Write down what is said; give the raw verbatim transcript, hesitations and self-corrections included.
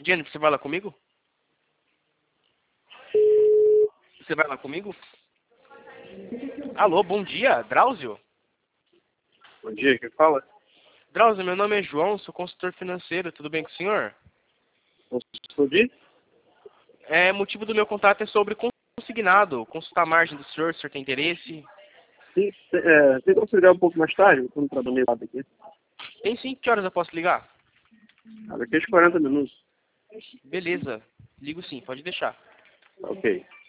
Jennifer, você vai lá comigo? Você vai lá comigo? Alô, bom dia, Drauzio? Bom dia, quem fala? Drauzio, meu nome é João, sou consultor financeiro, tudo bem com o senhor? Consultor de? É, motivo do meu contato é sobre consignado, consultar a margem do senhor, se o senhor tem interesse. Sim, é, tem como você ligar um pouco mais tarde? Eu estou no trabalho lado aqui. Tem sim, que horas eu posso ligar? Ah, daqui a uns quarenta minutos. Beleza, ligo sim, pode deixar. Ok.